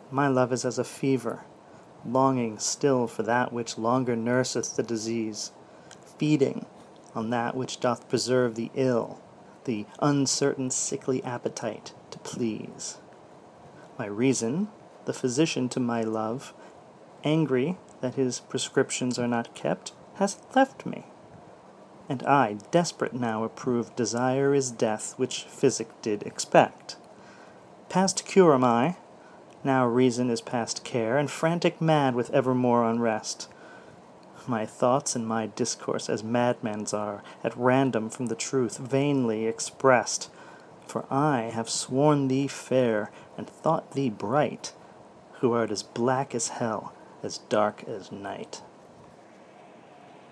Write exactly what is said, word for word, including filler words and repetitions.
My love is as a fever, longing still for that which longer nurseth the disease, feeding on that which doth preserve the ill, the uncertain sickly appetite to please. My reason, the physician to my love, angry that his prescriptions are not kept, has left me. And I, desperate now, approve desire is death, which physic did expect. Past cure am I, now reason is past care, and frantic mad with evermore unrest. My thoughts and my discourse as madmen's are, at random from the truth, vainly expressed. For I have sworn thee fair, and thought thee bright, who art as black as hell, as dark as night.